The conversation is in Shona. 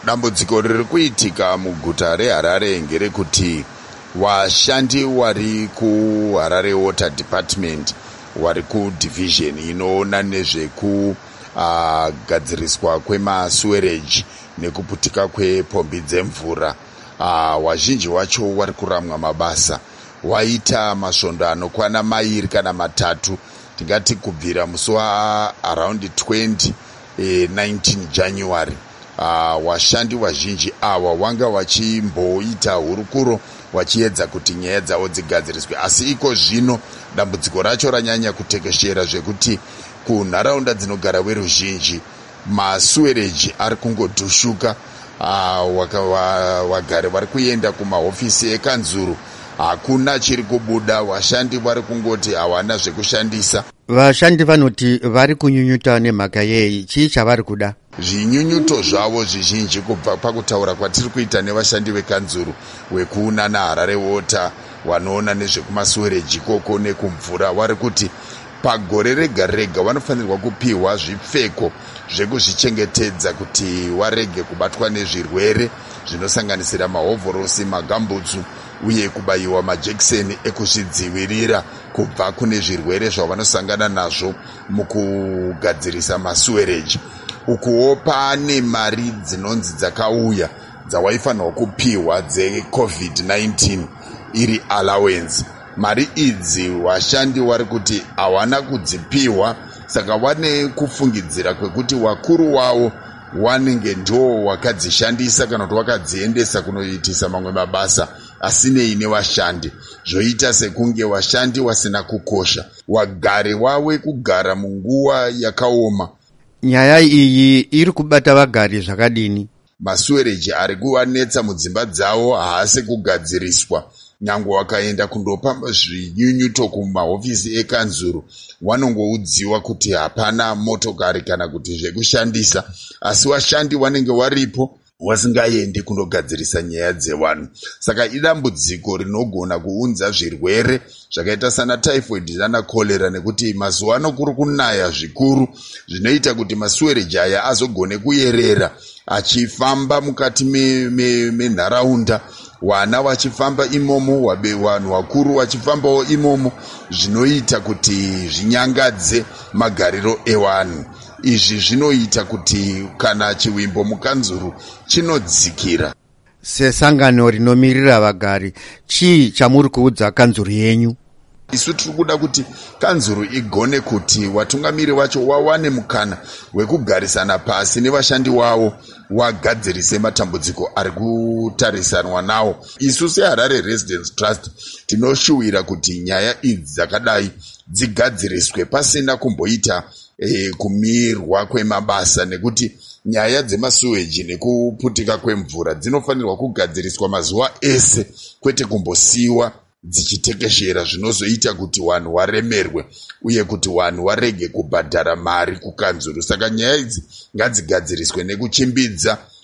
Dambudziko riri kuitika muguta reHarare ngerekuti vashandi vari kuHarare Water Department vari kudivision inoona nezvekugadziriswa kwemasuwereji nekuputika kwepombi dzemvura. Wazhinji wacho vari kuramwa mabasa. Waita masvondo anokwana mairi kana matatu, tingati kubvira musi waaround 19 January. Washandi wazhinji awa wanga wachimboita hurukuro wachiedza kuti nyaya dzavo dzigadziriswe, asi iko zvino dambudziko racho ranyanya kutekeshera zvekuti kunharaunda dzinogara veruzhinji masuwereji ari kungodhushuka. Wagari vari kuenda kumahofisi ekanzuru, hakuna chiri kubuda. Vashandi vari kungoti hawana zvekushandisa. Vashandi vanoti vari kunyunyuta nemhaka yei? Chii chavari kuda? Zvinyunyuto zvavo zvizhinji kubva pakutaura kwatiri kuita nevashandi vekanzuru wekuna naHarare Water vanoona nezvekumasuwereji koko nekumvura, vari kuti pagore rega rega vanofanirwa kupiwa zvipfeko zvekuzvichengetedza kuti varege kubatwa nezvirwere zvinosanganisira mahovhorosi, magambutsu uye kubayiwa majekiseni ekuzvidzivirira kubva kune zvirwere zvavanosangana nazvo mukugadzirisa masuwereji. Ukuwo pane mari dzinonzi dzakauya dzawaifanirwa kupiwa dzeCovid-19 iri allowance. Mari idzi vashandi vari kuti hawana kudzipiwa, saka vane kufungidzira kwekuti wakuru wavo wanenge ndo wakadzishandisa kana kuti wakadziendesa kunoitisa mamwe mabasa asinei nevashandi, zvoita sekunge vashandi vasina kukosha. Wagari wawe kugara munguva yakaoma. Nyaya iyi iri kubata vagari zvakadini? Masuwereji ari kuvanetsa mudzimba dzavo haasi kugadziriswa. Nyange wakaenda kundopa zvinyunyuto kumahofisi ekanzuru, vanongoudziwa kuti hapana motokari kana kuti zvekushandisa, asi vashandi vanenge varipo vasingaendi kundogadzirisa nyaya dzevanhu. Saka idambudziko rinogona kuunza zvirwere zvakaita sana typhoid nana cholera, nekuti mazuva ano kuri kunaya zvikuru zvinoita kuti masuwereji aya azogone kuyerera achifamba mukati menharaunda, vana vachifamba imomo, vanhu vakuru vachifambawo imomo, zvinoita kuti zvinyangadze magariro evanhu. Izvi zvinoita kuti kana chiwimbo mukanzuru chinodzikira. Sesangano rinomirira vagari, chii chamuri kuudza kanzuru yenyu? Isu tiri kuda kuti kanzuru igone kuti vatungamiri vacho wawane mukana wekugarisana pasi nevashandi wavo wagadzirise matambudziko ari kutarisanwa nawo. Isu seHarare Residence Trust tinoshuwira kuti nyaya idzi dzakadai dzigadziriswe pasina kumboita kumirwa kwemabasa, nekuti nyaya dzemasuweji nekuputika kwemvura dzinofanirwa kugadziriswa mazuva ese, kwete kumbosiiwa dzichitekeshera zvinozoita kuti vanhu varemerwe uye kuti vanhu varege kubhadhara mari kukanzuru. Saka nyaya idzi ngadzigadziriswe nekuchimbidza